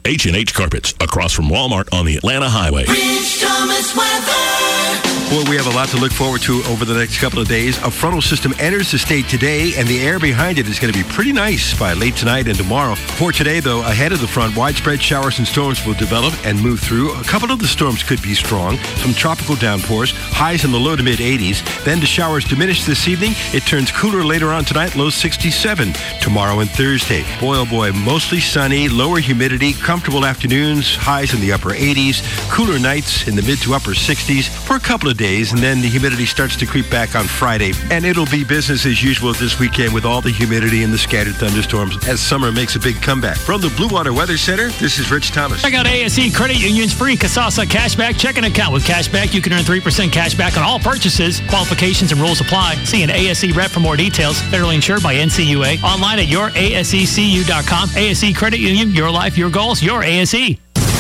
H&H Carpets, across from Walmart on the Atlanta Highway. Rich Thomas weather. Boy, we have a lot to look forward to over the next couple of days. A frontal system enters the state today, and the air behind it is going to be pretty nice by late tonight and tomorrow. For today, though, ahead of the front, widespread showers and storms will develop and move through. A couple of the storms could be strong. Some tropical downpours, highs in the low to mid-80s. Then the showers diminish this evening. It turns cooler later on tonight, low 67. Tomorrow and Thursday, boy, oh boy, mostly sunny, lower humidity, comfortable afternoons, highs in the upper 80s, cooler nights in the mid to upper 60s for a couple of days, and then the humidity starts to creep back on Friday. And it'll be business as usual this weekend with all the humidity and the scattered thunderstorms as summer makes a big comeback. From the Blue Water Weather Center, this is Rich Thomas. Check out ASE Credit Union's free Kasasa Cashback checking account. With Cashback, you can earn 3% cashback on all purchases. Qualifications and rules apply. See an ASE rep for more details. Federally insured by NCUA. Online at yourasecu.com. ASE Credit Union, your life, your goals, your ASE.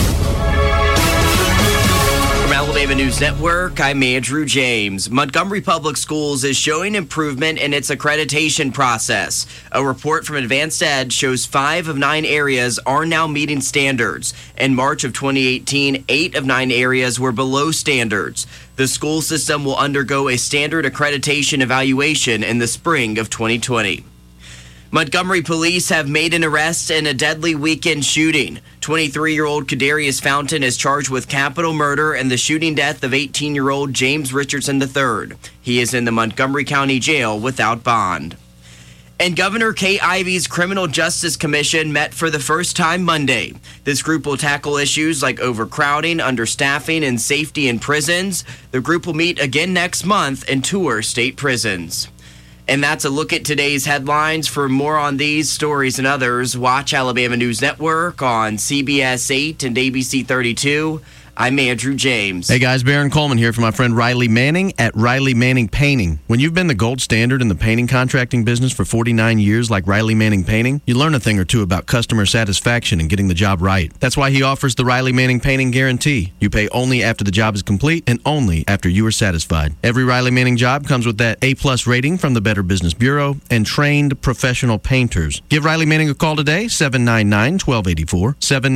From Alabama News Network, I'm Andrew James. Montgomery Public Schools is showing improvement in its accreditation process. A report from Advanced Ed shows 5 of 9 areas are now meeting standards. In March of 2018, 8 of 9 areas were below standards. The school system will undergo a standard accreditation evaluation in the spring of 2020. Montgomery police have made an arrest in a deadly weekend shooting. 23-year-old Kadarius Fountain is charged with capital murder and the shooting death of 18-year-old James Richardson III. He is in the Montgomery County Jail without bond. And Governor Kay Ivey's Criminal Justice Commission met for the first time Monday. This group will tackle issues like overcrowding, understaffing, and safety in prisons. The group will meet again next month and tour state prisons. And that's a look at today's headlines. For more on these stories and others, watch Alabama News Network on CBS 8 and ABC 32. I'm Andrew James. Hey guys, Baron Coleman here for my friend Riley Manning at Riley Manning Painting. When you've been the gold standard in the painting contracting business for 49 years like Riley Manning Painting, you learn a thing or two about customer satisfaction and getting the job right. That's why he offers the Riley Manning Painting Guarantee. You pay only after the job is complete and only after you are satisfied. Every Riley Manning job comes with that A+ rating from the Better Business Bureau and trained professional painters. Give Riley Manning a call today, 799-1284,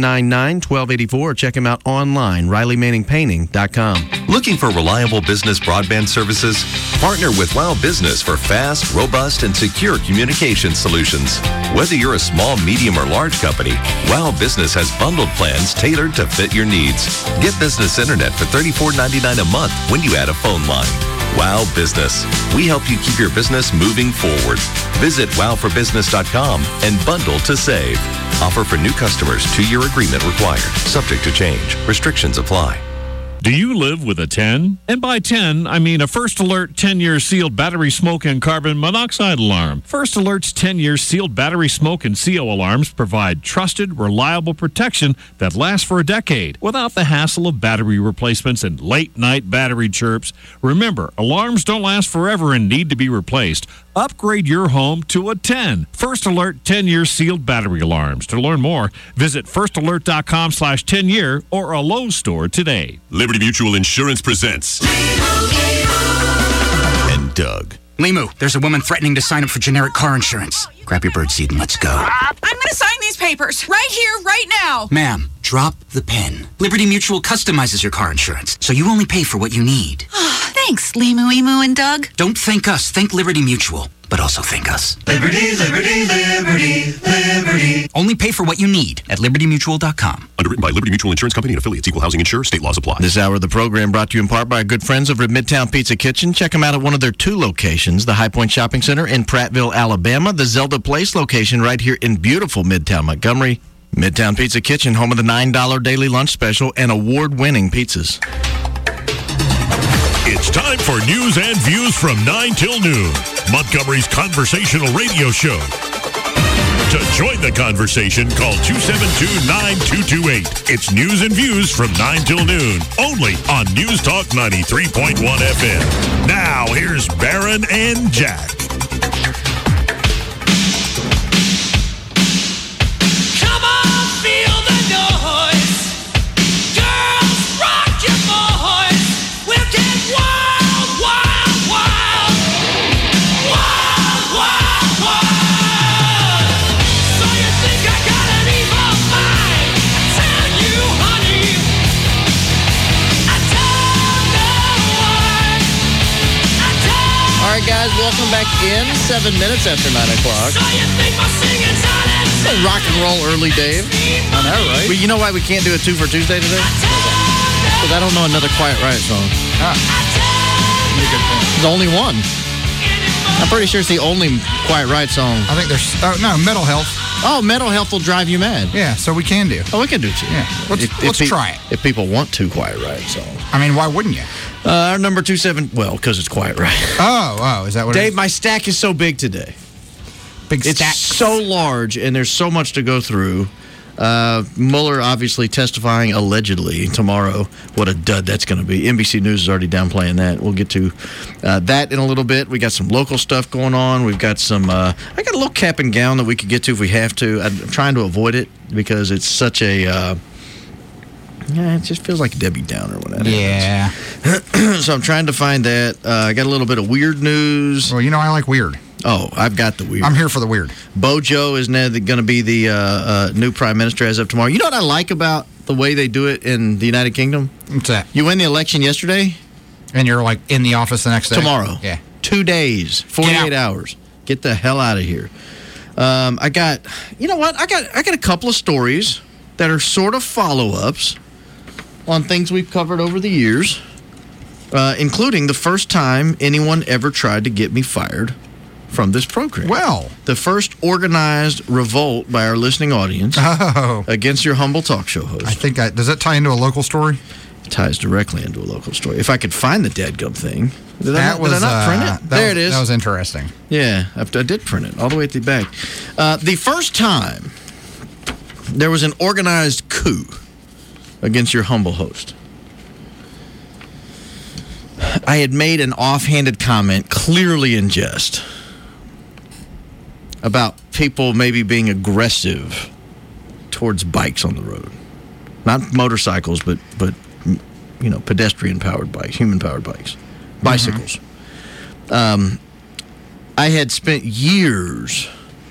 799-1284, or check him out online, RileyManningPainting.com. Looking for reliable business broadband services? Partner with WOW Business for fast, robust, and secure communication solutions. Whether you're a small, medium, or large company, WOW Business has bundled plans tailored to fit your needs. Get business internet for $34.99 a month when you add a phone line. WOW Business. We help you keep your business moving forward. Visit wowforbusiness.com and bundle to save. Offer for new customers. 2-year agreement required. Subject to change. Restrictions apply. Do you live with a 10? And by 10, I mean a First Alert 10-year sealed battery smoke and carbon monoxide alarm. First Alert's 10-year sealed battery smoke and CO alarms provide trusted, reliable protection that lasts for a decade without the hassle of battery replacements and late-night battery chirps. Remember, alarms don't last forever and need to be replaced. Upgrade your home to a 10. First Alert 10-year sealed battery alarms. To learn more, visit firstalert.com/10-year or a Lowe's store today. Liberty Mutual Insurance presents and Doug. Limu, there's a woman threatening to sign up for generic car insurance. Grab your birdseed and let's go. I'm going to sign these papers right here, right now. Ma'am, drop the pen. Liberty Mutual customizes your car insurance, so you only pay for what you need. Thanks, Limu, Emu, and Doug. Don't thank us, thank Liberty Mutual. But also thank us. Liberty, liberty, liberty, liberty. Only pay for what you need at libertymutual.com. Underwritten by Liberty Mutual Insurance Company and affiliates. Equal housing insurer. State laws apply. This hour of the program brought to you in part by our good friends over at Midtown Pizza Kitchen. Check them out at one of their 2 locations, the High Point Shopping Center in Prattville, Alabama, the Zelda Place location right here in beautiful Midtown Montgomery. Midtown Pizza Kitchen, home of the $9 daily lunch special and award-winning pizzas. It's time for news and views from 9 till noon. Montgomery's conversational radio show. To join the conversation, call 272-9228. It's news and views from 9 till noon, only on News Talk 93.1 FM. Now, here's Baron and Jack. Come on, feel the noise. Girls, rock your boys. We'll get wild, wild, wild. Wild, wild, wild. So you think I got an evil mind? Tell welcome back in. 7 minutes after 9 o'clock. Rock and roll early, Dave. I know, right? Well, you know why we can't do a 2 for Tuesday today? Because I don't know another Quiet Riot song. There's only one. I'm pretty sure it's the only Quiet Riot song. I think there's... Oh, no, Mental Health. Oh, Mental Health will drive you mad. Yeah, so we can do. Oh, we can do 2. Yeah, let's try it. If people want 2 Quiet Riot songs. I mean, why wouldn't you? Our number 27... Well, because it's Quiet Riot. Oh, is that what it is? Dave, my stack is so big today. Big stack. It's so large, and there's so much to go through. Mueller obviously testifying allegedly tomorrow. What a dud that's going to be. NBC News is already downplaying that. We'll get to that in a little bit. We got some local stuff going on. We've got some... I got a little cap and gown that we could get to if we have to. I'm trying to avoid it because it's such a... it just feels like a Debbie Downer when that happens. So I'm trying to find that. I got a little bit of weird news. Well, you know I like weird. Oh, I've got the weird. I'm here for the weird. Bojo is now going to be the new prime minister as of tomorrow. You know what I like about the way they do it in the United Kingdom? What's that? You win the election yesterday. And you're like in the office the next day? Tomorrow. Yeah. 2 days, 48 hours. Get the hell out of here. I got, you know what? I got a couple of stories that are sort of follow-ups on things we've covered over the years, including the first time anyone ever tried to get me fired from this program. Well, the first organized revolt by our listening audience against your humble talk show host. I think does that tie into a local story? It ties directly into a local story. If I could find the dadgum thing. Did I not print it? There it is. That was interesting. Yeah, I did print it all the way at the back. The first time there was an organized coup against your humble host, I had made an offhanded comment, clearly in jest, about people maybe being aggressive towards bikes on the road. Not motorcycles, but you know, pedestrian-powered bikes, human-powered bikes. Bicycles. I had spent years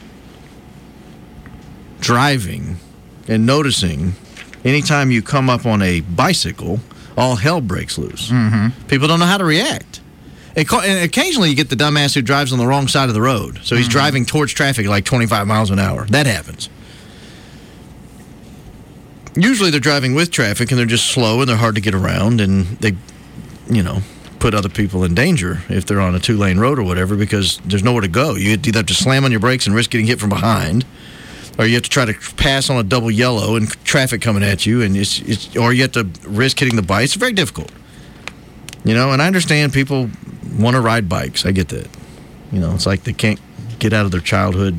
driving and noticing anytime you come up on a bicycle, all hell breaks loose. Mm-hmm. People don't know how to react. And occasionally you get the dumbass who drives on the wrong side of the road. So he's driving towards traffic like 25 miles an hour. That happens. Usually they're driving with traffic and they're just slow and they're hard to get around and they, you know, put other people in danger if they're on a 2-lane road or whatever because there's nowhere to go. You either have to slam on your brakes and risk getting hit from behind, or you have to try to pass on a double yellow and traffic coming at you, and or you have to risk hitting the bike. It's very difficult. You know, and I understand people want to ride bikes. I get that. You know, it's like they can't get out of their childhood.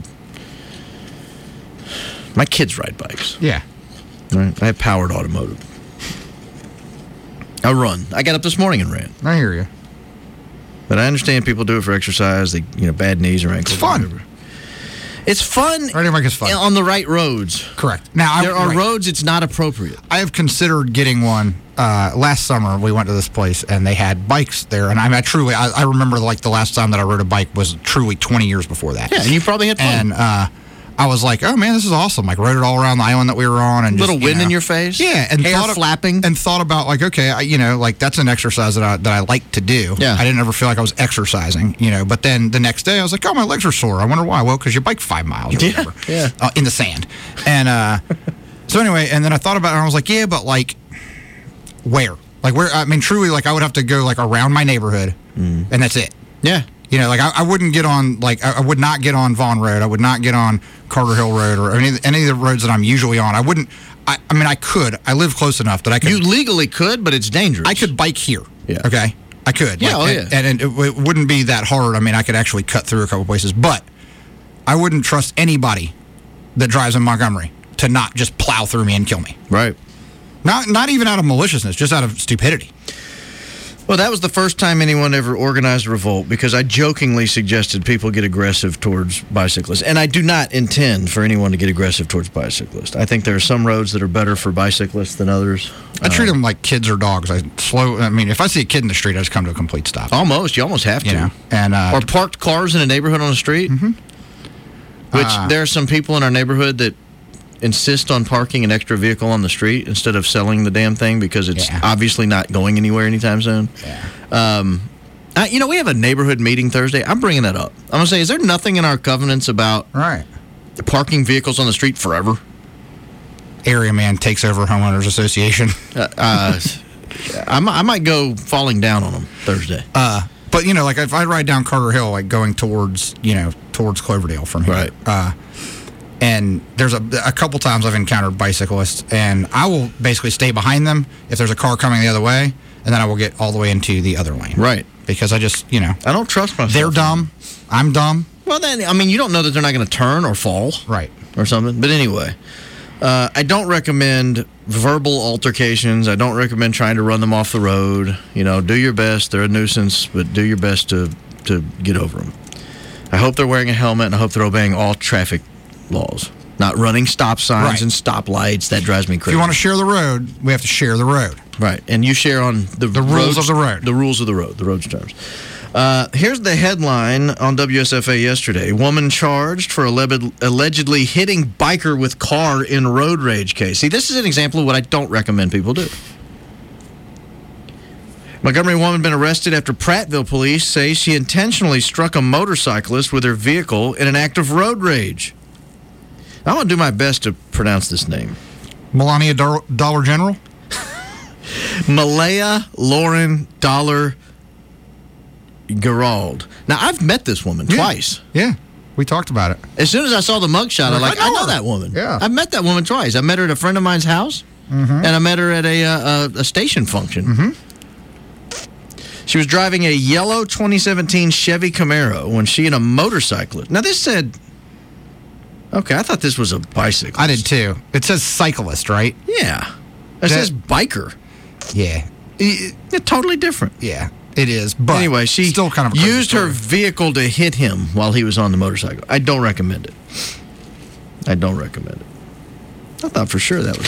My kids ride bikes. Yeah. Right? I have powered automotive. I run. I got up this morning and ran. I hear you. But I understand people do it for exercise. They, you know, bad knees or ankles. It's fun. Or whatever. It's fun. Riding a bike is fun. On the right roads. Correct. Now, there are roads it's not appropriate. I have considered getting one. Last summer, we went to this place, and they had bikes there. And I remember, like, the last time that I rode a bike was truly 20 years before that. Yeah, and you probably had fun. And I was like, oh, man, this is awesome. Like, rode it all around the island that we were on. And little wind in your face. Yeah. And hair flapping. And thought about, like, okay, like, that's an exercise that I like to do. Yeah. I didn't ever feel like I was exercising, you know. But then the next day, I was like, oh, my legs are sore. I wonder why. Well, because you bike 5 miles or whatever. Yeah. In the sand. And so anyway, and then I thought about it, and I was like, yeah, but, like, where? Like, where? I mean, truly, like, I would have to go, like, around my neighborhood, and that's it. Yeah. You know, like, I wouldn't get on, like, I would not get on Vaughn Road. I would not get on Carter Hill Road or any of the roads that I'm usually on. I wouldn't, I mean, I could. I live close enough that I could. You legally could, but it's dangerous. I could bike here. Yeah. Okay? I could. Yeah, like, and it wouldn't be that hard. I mean, I could actually cut through a couple places. But I wouldn't trust anybody that drives in Montgomery to not just plow through me and kill me. Right. Not even out of maliciousness, just out of stupidity. Well, that was the first time anyone ever organized a revolt because I jokingly suggested people get aggressive towards bicyclists. And I do not intend for anyone to get aggressive towards bicyclists. I think there are some roads that are better for bicyclists than others. I treat them like kids or dogs. I mean, if I see a kid in the street, I just come to a complete stop. Almost. You almost have to. You know? And, or parked cars in a neighborhood on the street. Mm-hmm. Which there are some people in our neighborhood that insist on parking an extra vehicle on the street instead of selling the damn thing because it's obviously not going anywhere anytime soon. Yeah. We have a neighborhood meeting Thursday. I'm bringing that up. I'm going to say, is there nothing in our covenants about parking vehicles on the street forever? Area man takes over homeowners association. I might go falling down on them Thursday. But like if I ride down Carter Hill, like going towards Cloverdale from here, right? And there's a couple times I've encountered bicyclists, and I will basically stay behind them if there's a car coming the other way, and then I will get all the way into the other lane, right? Because I just I don't trust myself. They're dumb. I'm dumb. Well, then you don't know that they're not going to turn or fall, right, or something. But anyway. I don't recommend verbal altercations. I don't recommend trying to run them off the road. Do your best. They're a nuisance, but do your best to get over them. I hope they're wearing a helmet, and I hope they're obeying all traffic laws. Not running stop signs and stoplights. That drives me crazy. If you want to share the road, we have to share the road. Right, and you share on the rules of the road. The rules of the road, the road's terms. Here's the headline on WSFA yesterday. Woman charged for allegedly hitting biker with car in road rage case. See, this is an example of what I don't recommend people do. Montgomery woman been arrested after Prattville police say she intentionally struck a motorcyclist with her vehicle in an act of road rage. I'm going to do my best to pronounce this name. Melania Dollar General? Malaya Lauren Dollar Gerald. Now, I've met this woman twice. Yeah, we talked about it. As soon as I saw the mugshot, I know that woman. Yeah. I've met that woman twice. I met her at a friend of mine's house, and I met her at a station function. Mm-hmm. She was driving a yellow 2017 Chevy Camaro when she and a motorcyclist. Now, this said... Okay, I thought this was a bicyclist. I did, too. It says cyclist, right? Yeah. It says biker. Yeah. It's totally different. Yeah. It is, but anyway, she still kind of used her vehicle to hit him while he was on the motorcycle. I don't recommend it. I thought for sure that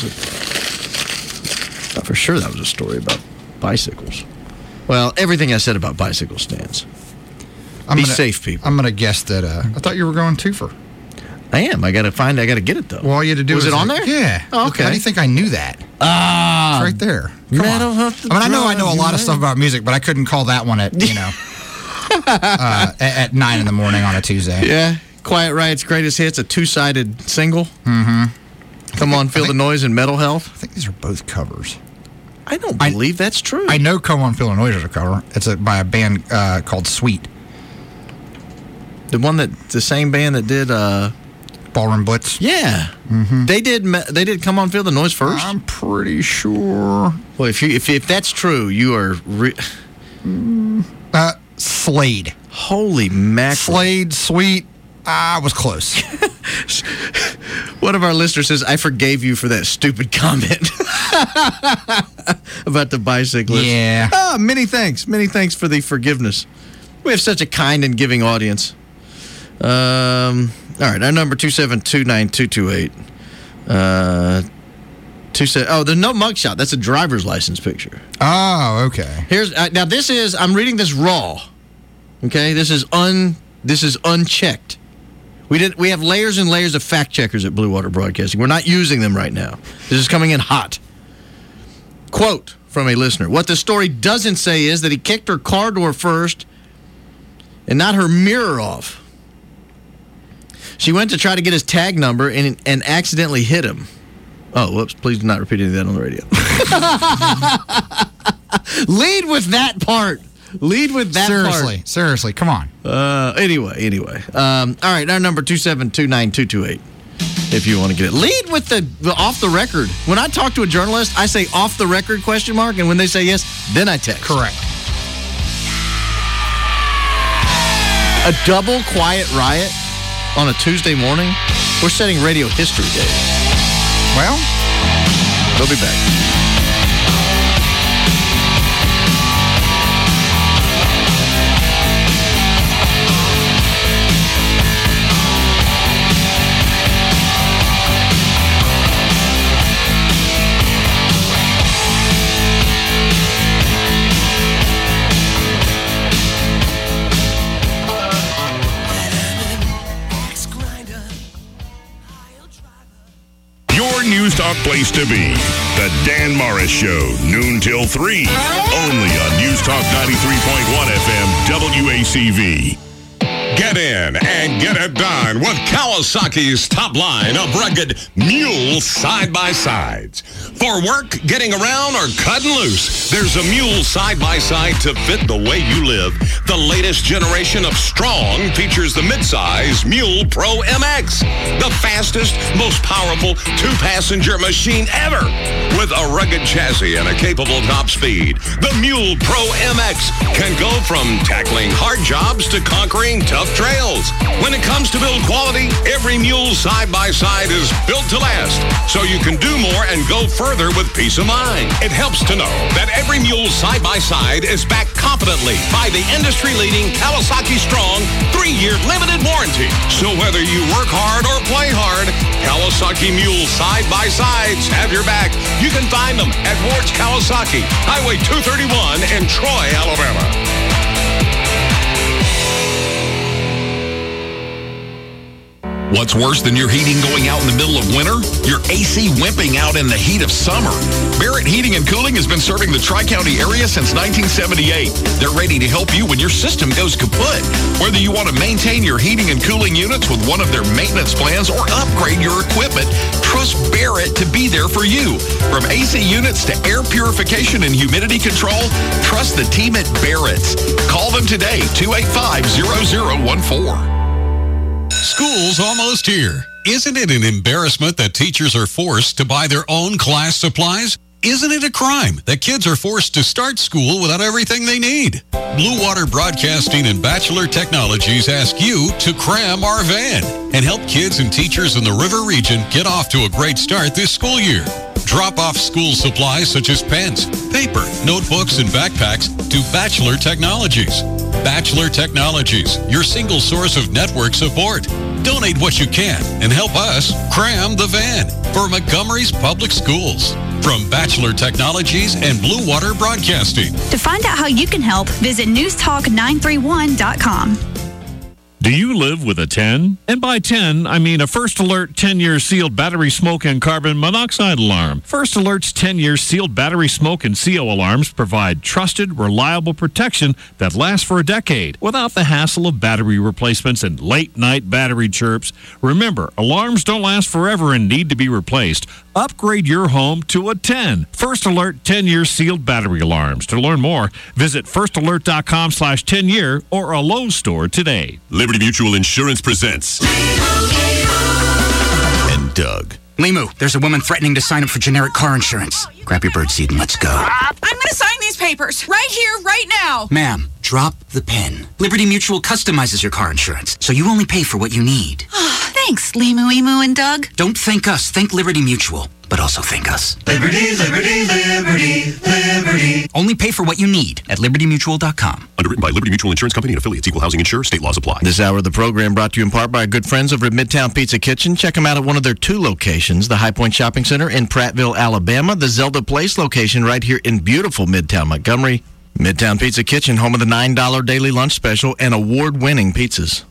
was a story about bicycles. Well, everything I said about bicycles stands. Be safe, people. I'm going to guess that I thought you were going twofer. I am. I got to get it, though. Well, all you had to do was it on there? Yeah. Oh, okay. How do you think I knew that? It's right there. Come on. I know a lot of stuff about music, but I couldn't call that one at, at 9 in the morning on a Tuesday. Yeah. Quiet Riot's Greatest Hits, a two-sided single. Mm-hmm. Come On, Feel the Noise, and Mental Health. I think these are both covers. I don't believe that's true. I know Come On, Feel the Noise is a cover. It's by a band called Sweet. The same band that did... Ballroom Blitz. Yeah. Mm-hmm. They did Come On, Feel the Noise first? I'm pretty sure. Well, if that's true, you are... Slade. Holy mackerel. Slade, Sweet. I was close. One of our listeners says, I forgave you for that stupid comment about the bicyclist. Yeah. Many thanks. Many thanks for the forgiveness. We have such a kind and giving audience. All right, our number 2729228. There's no mugshot. That's a driver's license picture. Oh, okay. Here's now. This is. I'm reading this raw. Okay, this is unchecked. We have layers and layers of fact checkers at Blue Water Broadcasting. We're not using them right now. This is coming in hot. Quote from a listener: what the story doesn't say is that he kicked her car door first, and not her mirror off. She went to try to get his tag number and accidentally hit him. Oh, whoops. Please do not repeat any of that on the radio. Lead with that part. Lead with that part. Seriously, come on. Anyway. All right, our number 2729228. If you want to get it. Lead with the off the record. When I talk to a journalist, I say off the record ? And when they say yes, then I text. Correct. A double quiet riot on a Tuesday morning? We're setting radio history day. Well, we'll be back. News Talk place to be. The Dan Morris Show, noon till 3. Only on News Talk 93.1 FM, WACV. Get in and get it done with Kawasaki's top line of rugged mule side-by-sides. For work, getting around, or cutting loose, there's a mule side-by-side to fit the way you live. The latest generation of Strong features the midsize Mule Pro MX, the fastest, most powerful two-passenger machine ever. With a rugged chassis and a capable top speed, the Mule Pro MX can go from tackling hard jobs to conquering tough trails. When it comes to build quality, every mule side-by-side is built to last, so you can do more and go further with peace of mind. It helps to know that every mule side-by-side is backed confidently by the industry-leading Kawasaki Strong 3-year limited warranty. So whether you work hard or play hard, Kawasaki Mule side-by-sides have your back. You can find them at Ward's Kawasaki, Highway 231 in Troy, Alabama. What's worse than your heating going out in the middle of winter? Your AC wimping out in the heat of summer. Barrett Heating and Cooling has been serving the Tri-County area since 1978. They're ready to help you when your system goes kaput. Whether you want to maintain your heating and cooling units with one of their maintenance plans or upgrade your equipment, trust Barrett to be there for you. From AC units to air purification and humidity control, trust the team at Barrett's. Call them today, 285-0014. School's almost here. Isn't it an embarrassment that teachers are forced to buy their own class supplies? Isn't it a crime that kids are forced to start school without everything they need? Blue Water Broadcasting and Bachelor Technologies ask you to cram our van and help kids and teachers in the River region get off to a great start this school year. Drop off school supplies such as pens, paper, notebooks, and backpacks to Bachelor Technologies. Bachelor Technologies, your single source of network support. Donate what you can and help us cram the van for Montgomery's public schools. From Bachelor Technologies and Blue Water Broadcasting. To find out how you can help, visit newstalk931.com. Do you live with a 10? And by 10, I mean a First Alert 10-year sealed battery smoke and carbon monoxide alarm. First Alert's 10-year sealed battery smoke and CO alarms provide trusted, reliable protection that lasts for a decade without the hassle of battery replacements and late-night battery chirps. Remember, alarms don't last forever and need to be replaced. Upgrade your home to a 10. First Alert 10-year sealed battery alarms. To learn more, visit firstalert.com/10-year or a Lowe's store today. Liberty Mutual Insurance presents And Doug. Limu, there's a woman threatening to sign up for generic car insurance. Grab your birdseed and let's go. I'm going to sign these papers right here, right now. Ma'am, drop the pen. Liberty Mutual customizes your car insurance, so you only pay for what you need. Thanks, Limu, Emu, and Doug. Don't thank us, thank Liberty Mutual. But also thank us. Liberty, liberty, liberty, liberty. Only pay for what you need at libertymutual.com. Underwritten by Liberty Mutual Insurance Company and affiliates. Equal housing insurer. State laws apply. This hour of the program brought to you in part by our good friends over at Midtown Pizza Kitchen. Check them out at one of their 2 locations, the High Point Shopping Center in Prattville, Alabama, the Zelda Place location right here in beautiful Midtown Montgomery. Midtown Pizza Kitchen, home of the $9 daily lunch special and award-winning pizzas.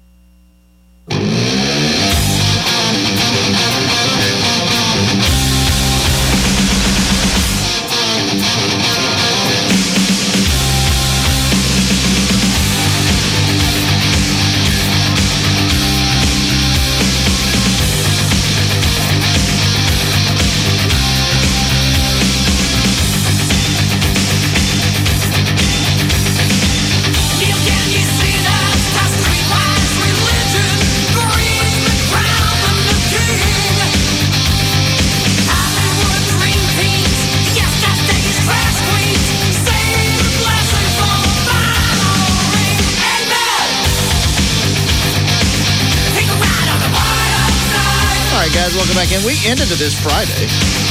Welcome back in. We ended this Friday,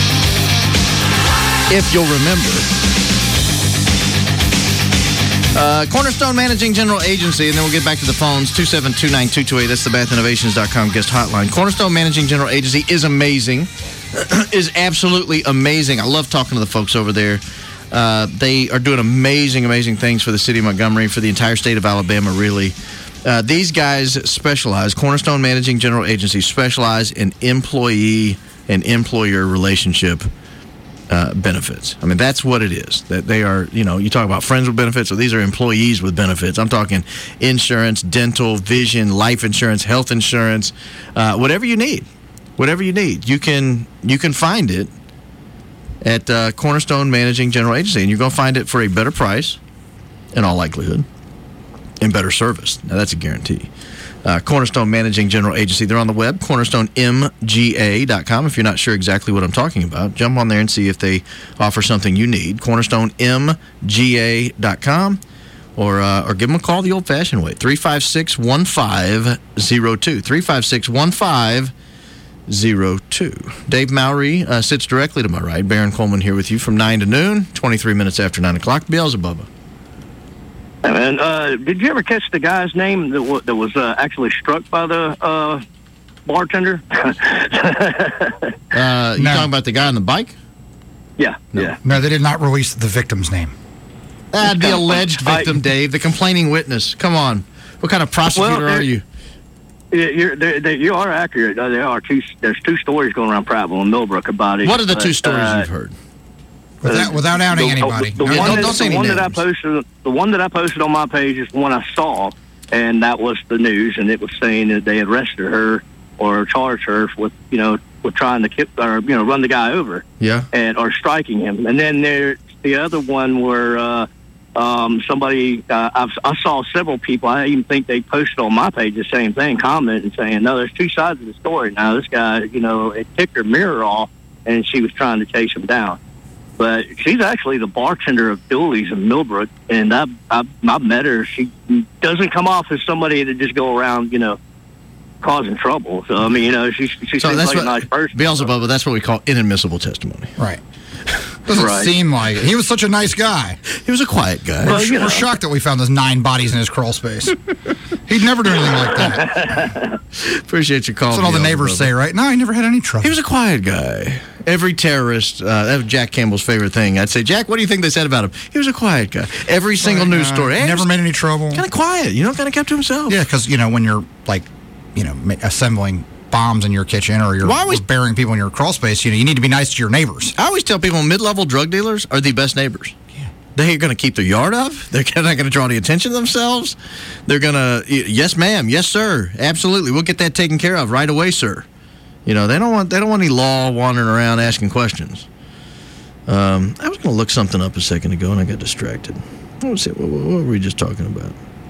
if you'll remember. Cornerstone Managing General Agency, and then we'll get back to the phones, 2729228. That's the bathinnovations.com guest hotline. Cornerstone Managing General Agency is amazing, is absolutely amazing. I love talking to the folks over there. They are doing amazing things for the city of Montgomery, for the entire state of Alabama, really. These guys specialize, Cornerstone Managing General Agency, specialize in employee and employer relationship benefits. I mean, that's what it is. That they are, you talk about friends with benefits, so these are employees with benefits. I'm talking insurance, dental, vision, life insurance, health insurance, whatever you need. Whatever you need. You can find it at Cornerstone Managing General Agency, and you're going to find it for a better price, in all likelihood, and better service. Now, that's a guarantee. Cornerstone Managing General Agency. They're on the web, cornerstonemga.com. If you're not sure exactly what I'm talking about, jump on there and see if they offer something you need. cornerstonemga.com, or give them a call the old-fashioned way, 356-1502. 356-1502. Dave Mowry sits directly to my right. Baron Coleman here with you from 9 to noon, 23 minutes after 9 o'clock. Beelzebub. And did you ever catch the guy's name that was actually struck by the bartender? You talking about the guy on the bike? Yeah, yeah. No, they did not release the victim's name. The alleged victim, Dave, the complaining witness. Come on. What kind of prosecutor are you? You are accurate. There's two stories going around Prattville and Millbrook about it. What are the two stories you've heard? Without outing anybody. The one that I posted on my page is the one I saw, and that was the news, and it was saying that they had arrested her or charged her with trying to run the guy over, or striking him. And then there's the other one where somebody I saw several people. I even think they posted on my page the same thing, commenting saying, "No, there's two sides of the story." Now this guy, it ticked her mirror off, and she was trying to chase him down. But she's actually the bartender of Dooley's in Millbrook, and I've met her. She doesn't come off as somebody that just go around, causing trouble. So, I mean, she seems like a nice person. Beelzebub, that's what we call inadmissible testimony. Right. Doesn't seem like it. He was such a nice guy. He was a quiet guy. We're shocked that we found those 9 bodies in his crawl space. He'd never do anything like that. Appreciate your call. That's what all the neighbors say, right? No, he never had any trouble. He was a quiet guy. Every terrorist, that was Jack Campbell's favorite thing. I'd say, Jack, what do you think they said about him? He was a quiet guy. Every single news story. Never made any trouble. Kind of quiet, kind of kept to himself. Yeah, because, when you're, assembling bombs in your kitchen or you're burying people in your crawl space, you need to be nice to your neighbors. I always tell people mid-level drug dealers are the best neighbors. Yeah. They're going to keep their yard up. They're not going to draw any attention to themselves. They're going to, yes, ma'am, yes, sir, absolutely. We'll get that taken care of right away, sir. They don't want any law wandering around asking questions. I was going to look something up a second ago, and I got distracted. What were we just talking about?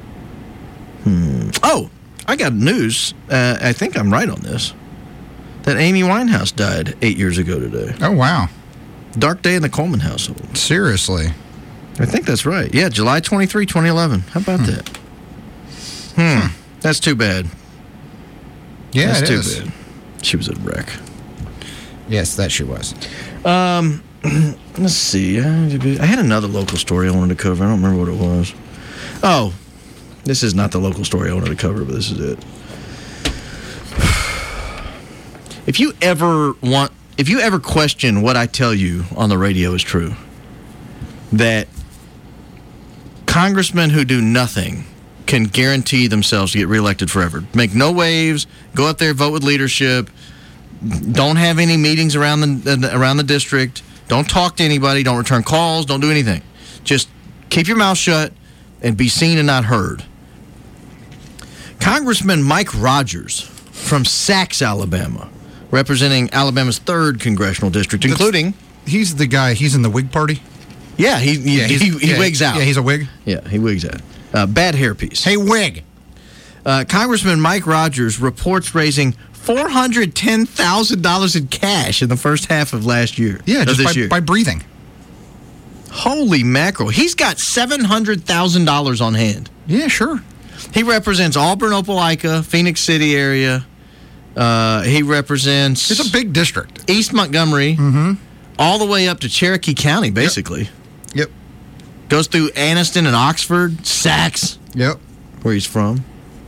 Oh, I got news. I think I'm right on this. That Amy Winehouse died 8 years ago today. Oh, wow. Dark day in the Coleman household. Seriously? I think that's right. Yeah, July 23, 2011. How about that? That's too bad. Yeah, that's too bad. She was a wreck. Yes, that she was. Let's see. I had another local story I wanted to cover. I don't remember what it was. Oh, this is not the local story I wanted to cover, but this is it. If you ever question what I tell you on the radio is true, that congressmen who do nothing can guarantee themselves to get reelected forever. Make no waves, go up there, vote with leadership, don't have any meetings around the district, don't talk to anybody, don't return calls, don't do anything. Just keep your mouth shut and be seen and not heard. Congressman Mike Rogers from Saxe, Alabama, representing Alabama's 3rd congressional district, including... He's the guy, he's in the Whig Party? Yeah, he wigs out. Yeah, he's a Whig? Yeah, he wigs out. Bad hairpiece. Hey, Whig! Congressman Mike Rogers reports raising $410,000 in cash in the first half of last year. Yeah, just by breathing. Holy mackerel. He's got $700,000 on hand. Yeah, sure. He represents Auburn, Opelika, Phoenix City area. He represents... It's a big district. East Montgomery, all the way up to Cherokee County, basically. Yep. Goes through Anniston and Oxford, Saxe. Yep. Where he's from.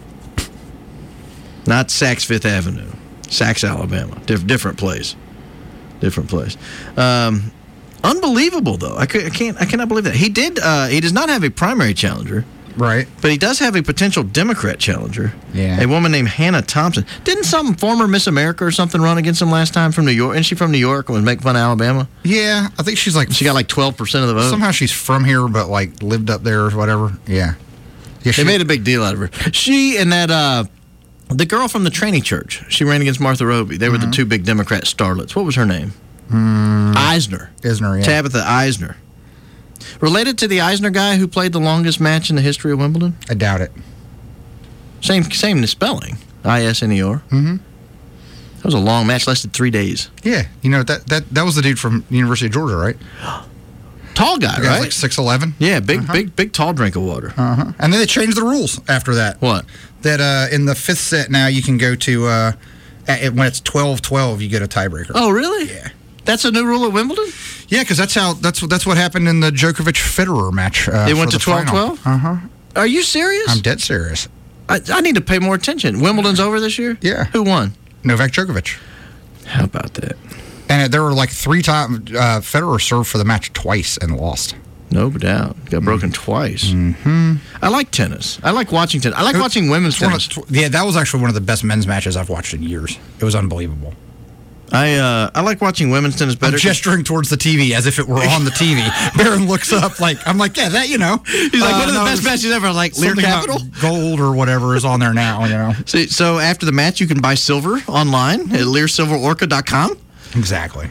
Not Saxe Fifth Avenue. Saxe, Alabama. Different place. Different place. Unbelievable, though. I cannot believe that. He does not have a primary challenger. Right. But he does have a potential Democrat challenger. Yeah. A woman named Hannah Thompson. Didn't some former Miss America or something run against him last time from New York? Isn't she from New York and was making fun of Alabama? Yeah, I think she's like... She got like 12% of the vote. Somehow she's from here, but like lived up there or whatever. Yeah. They made a big deal out of her. She and that... the girl from the Tranny Church. She ran against Martha Roby. They were the two big Democrat starlets. What was her name? Eisner. Eisner, yeah. Tabitha Eisner. Related to the Eisner guy who played the longest match in the history of Wimbledon? I doubt it. Same spelling. I-S-N-E-R. Mm-hmm. That was a long match, lasted 3 days. Yeah. You know, that was the dude from the University of Georgia, right? Tall guy, right? Like 6'11". Yeah, big, tall drink of water. Uh-huh. And then they changed the rules after that. What? That in the fifth set now you can go to, when it's 12-12, you get a tiebreaker. Oh, really? Yeah. That's a new rule at Wimbledon? Yeah, because that's what happened in the Djokovic-Federer match. They went to 12-12? Uh-huh. Are you serious? I'm dead serious. I need to pay more attention. Wimbledon's over this year? Yeah. Who won? Novak Djokovic. How about that? And there were like 3 times Federer served for the match twice and lost. No doubt. Got broken twice. Mm-hmm. I like tennis. I like watching tennis. I like watching women's tennis. Yeah, that was actually one of the best men's matches I've watched in years. It was unbelievable. I like watching women's tennis better. I'm gesturing towards the TV as if it were on the TV. Barron looks up I'm like, yeah, that, you know. He's like, one of the best matches ever. Like, Lear Capital? Gold or whatever is on there now, you know. See, so after the match, you can buy silver online at LearSilverOrca.com. Exactly.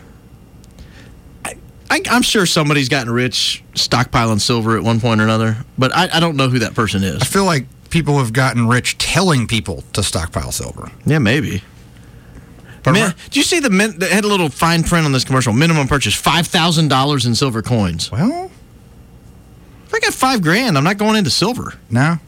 I'm sure somebody's gotten rich stockpiling silver at one point or another, but I don't know who that person is. I feel like people have gotten rich telling people to stockpile silver. Yeah, maybe. Do you see they had a little fine print on this commercial? Minimum purchase, $5,000 in silver coins. Well, if I got $5,000, I'm not going into silver. No.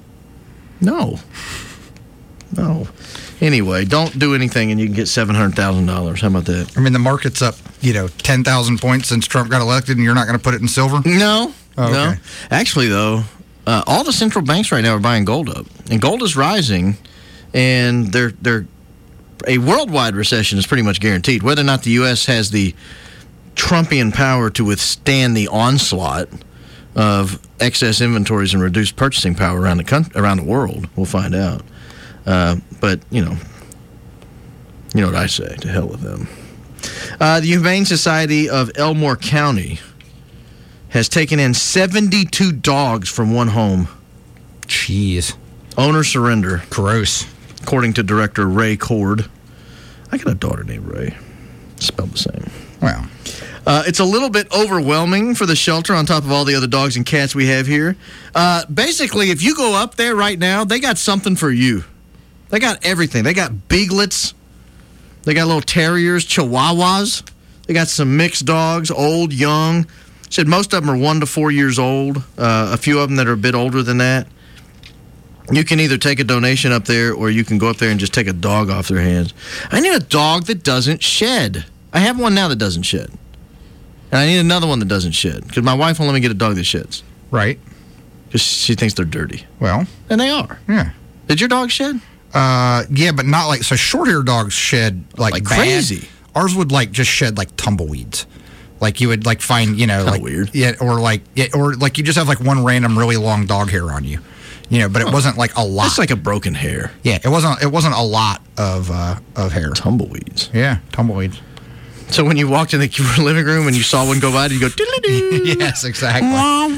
Anyway, don't do anything and you can get $700,000. How about that? I mean, the market's up, 10,000 points since Trump got elected, and you're not going to put it in silver? No. Oh, okay. No. Actually, though, all the central banks right now are buying gold up, and gold is rising, and a worldwide recession is pretty much guaranteed. Whether or not the U.S. has the Trumpian power to withstand the onslaught of excess inventories and reduced purchasing power around the world, we'll find out. But, you know what I say. To hell with them. The Humane Society of Elmore County has taken in 72 dogs from one home. Jeez. Owner surrender. Gross. According to Director Ray Cord. I got a daughter named Ray. Spelled the same. Wow. It's a little bit overwhelming for the shelter on top of all the other dogs and cats we have here. Basically, if you go up there right now, they got something for you. They got everything. They got beaglets. They got little terriers, chihuahuas. They got some mixed dogs, old, young. Said most of them are 1 to 4 years old. A few of them that are a bit older than that. You can either take a donation up there or you can go up there and just take a dog off their hands. I need a dog that doesn't shed. I have one now that doesn't shed. And I need another one that doesn't shed. Because my wife won't let me get a dog that sheds. Right. Because she thinks they're dirty. Well. And they are. Yeah. Did your dog shed? Yeah, but not like... So short-haired dogs shed like bad. Crazy. Ours would just shed like tumbleweeds. Like you would find, like... weird. Yeah, or you just have like one random really long dog hair on you. But it wasn't like a lot. It's like a broken hair. Yeah, it wasn't a lot of hair. Tumbleweeds. Yeah, tumbleweeds. So when you walked in the living room and you saw one go by, you go, diddly-doo. Yes, exactly.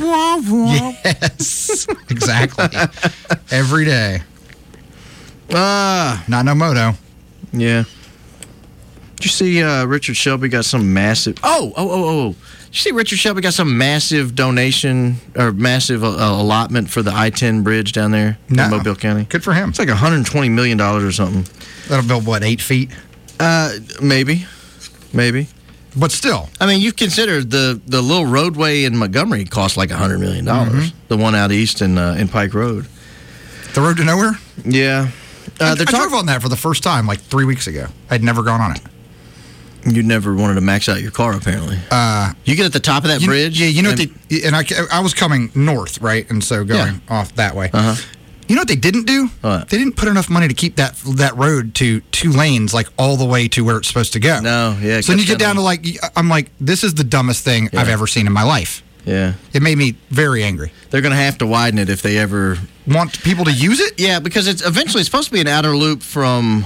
Yes, exactly. Every day. Not no moto. Yeah. Did you see Richard Shelby got some massive... Oh. Did you see Richard Shelby got some massive donation or massive allotment for the I-10 bridge down there in Mobile County? Good for him. It's like $120 million or something. That'll build, what, 8 feet? Maybe. But still. I mean, you consider the little roadway in Montgomery cost like $100 million. Mm-hmm. The one out east in Pike Road. The road to nowhere? Yeah. I drove on that for the first time like 3 weeks ago. I'd never gone on it. You never wanted to max out your car, apparently. You get at the top of that bridge? Yeah, I was coming north, right? And so going off that way. Uh-huh. You know what they didn't do? What? They didn't put enough money to keep that road to 2 lanes, like all the way to where it's supposed to go. No, yeah. So when you get down to I'm like, this is the dumbest thing I've ever seen in my life. Yeah. It made me very angry. They're going to have to widen it if they ever want people to use it. Yeah, because it's eventually supposed to be an outer loop from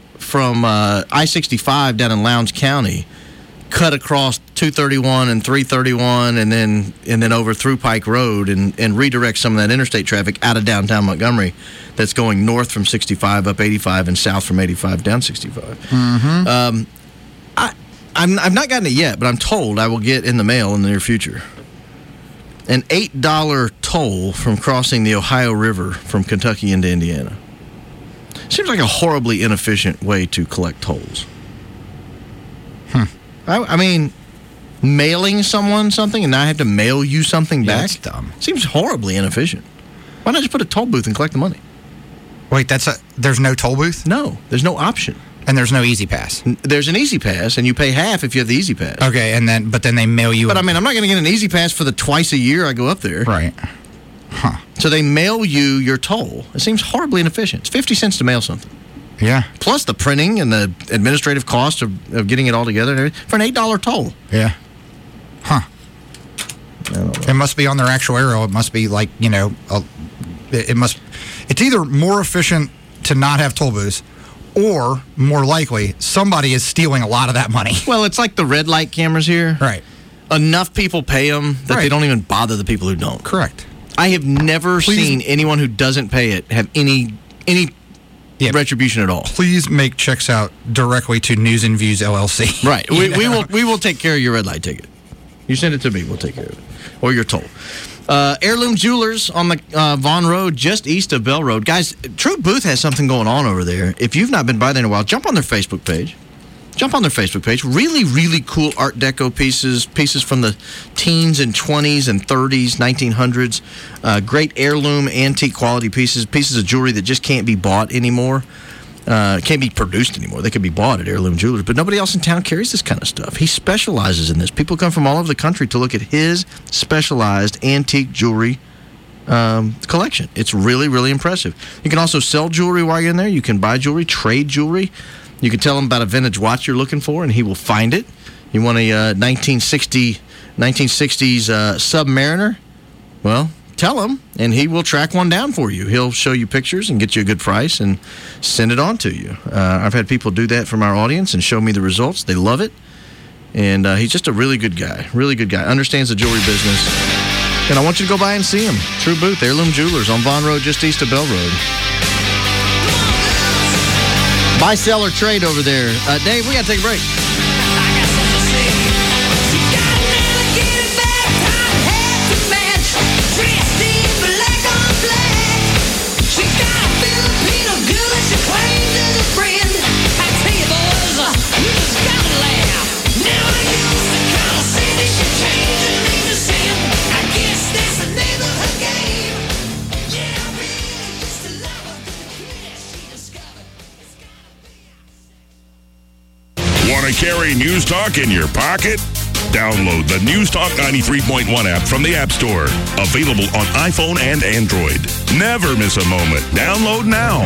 I-65 down in Lowndes County, cut across 231 and 331, and then over through Pike Road and redirect some of that interstate traffic out of downtown Montgomery that's going north from 65 up 85 and south from 85 down 65. Mm-hmm. I've not gotten it yet, but I'm told I will get in the mail in the near future an $8 toll from crossing the Ohio River from Kentucky into Indiana. Seems like a horribly inefficient way to collect tolls. I mean, mailing someone something and now I have to mail you something back? That's dumb. Seems horribly inefficient. Why not just put a toll booth and collect the money? Wait, there's no toll booth? No, there's no option. And there's no Easy Pass? There's an Easy Pass, and you pay half if you have the Easy Pass. Okay, but then they mail you... But I mean, I'm not going to get an Easy Pass for the twice a year I go up there. Right. Huh. So they mail you your toll. It seems horribly inefficient. It's 50 cents to mail something. Yeah. Plus the printing and the administrative cost of getting it all together and everything for an $8 toll. Yeah. Huh. It must be on their actuarial. It must be like, it's either more efficient to not have toll booths, or more likely, somebody is stealing a lot of that money. Well, it's like the red light cameras here. Right. Enough people pay them that they don't even bother the people who don't. Correct. I have never seen anyone who doesn't pay it have any retribution at all. Please make checks out directly to News and Views LLC. Right. We will take care of your red light ticket. You send it to me, we'll take care of it. Or your toll. Heirloom Jewelers on the Vaughn Road, just east of Bell Road. Guys, True Booth has something going on over there. If you've not been by there in a while, jump on their Facebook page. Really, really cool Art Deco pieces from the teens and 20s and 30s, 1900s. Great heirloom, antique quality pieces of jewelry that just can't be bought anymore. Can't be produced anymore. They could be bought at Heirloom Jewelers, but nobody else in town carries this kind of stuff. He specializes in this. People come from all over the country to look at his specialized antique jewelry collection. It's really, really impressive. You can also sell jewelry while you're in there. You can buy jewelry, trade jewelry. You can tell him about a vintage watch you're looking for, and he will find it. You want a 1960s Submariner? Well, tell him, and he will track one down for you. He'll show you pictures and get you a good price and send it on to you. I've had people do that from our audience and show me the results. They love it, and he's just a really good guy. Understands the jewelry business, and I want you to go by and see him. True Booth, Heirloom Jewelers on Vaughn Road, just east of Bell Road. Buy, sell, or trade over there. Dave, we got to take a break. Want to carry News Talk in your pocket? Download the News Talk 93.1 app from the App Store. Available on iPhone and Android. Never miss a moment. Download now.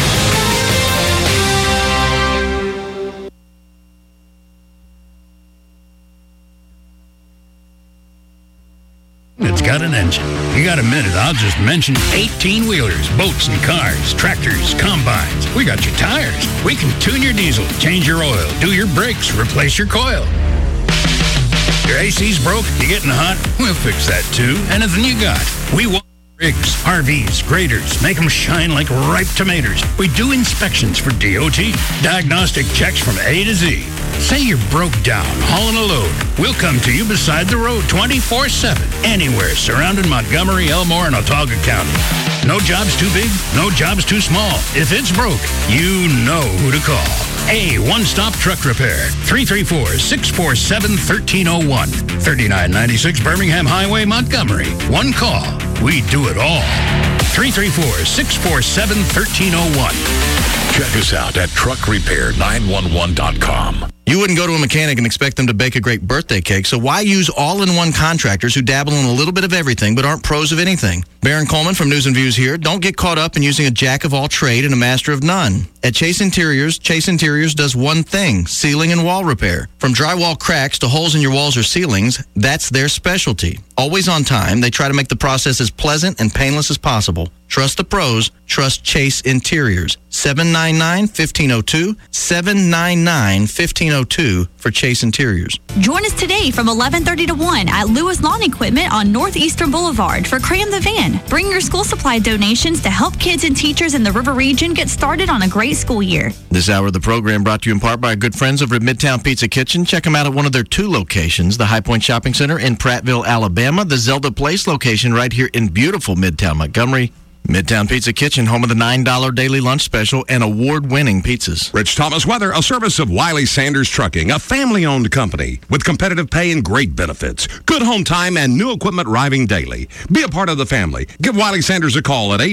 It's got an engine. You got a minute, I'll just mention 18-wheelers, boats and cars, tractors, combines. We got your tires. We can tune your diesel, change your oil, do your brakes, replace your coil. Your AC's broke, you getting hot? We'll fix that too. Anything you got. We want rigs, RVs, graders, make them shine like ripe tomatoes. We do inspections for DOT, diagnostic checks from A to Z. Say you're broke down, hauling a load. We'll come to you beside the road 24/7, anywhere surrounding Montgomery, Elmore, and Autauga County. No job's too big, no job's too small. If it's broke, you know who to call. A one-stop truck repair, 334-647-1301, 3996 Birmingham Highway, Montgomery. One call. We do it all. 334-647-1301. Check us out at truckrepair911.com. You wouldn't go to a mechanic and expect them to bake a great birthday cake, so why use all-in-one contractors who dabble in a little bit of everything but aren't pros of anything? Baron Coleman from News and Views here. Don't get caught up in using a jack of all trade and a master of none. At Chase Interiors does one thing, ceiling and wall repair. From drywall cracks to holes in your walls or ceilings, that's their specialty. Always on time, they try to make the process as pleasant and painless as possible. Trust the pros. Trust Chase Interiors. 799-1502. 799-1502 for Chase Interiors. Join us today from 11:30 to 1 at Lewis Lawn Equipment on Northeastern Boulevard for Cram the Van. Bring your school supply donations to help kids and teachers in the River Region get started on a great school year. This hour of the program brought to you in part by our good friends over at Midtown Pizza Kitchen. Check them out at one of their 2 locations, the High Point Shopping Center in Prattville, Alabama, the Zelda Place location right here in beautiful Midtown Montgomery. Midtown Pizza Kitchen, home of the $9 daily lunch special and award-winning pizzas. Rich Thomas Weather, a service of Wiley Sanders Trucking, a family-owned company with competitive pay and great benefits. Good home time and new equipment arriving daily. Be a part of the family. Give Wiley Sanders a call at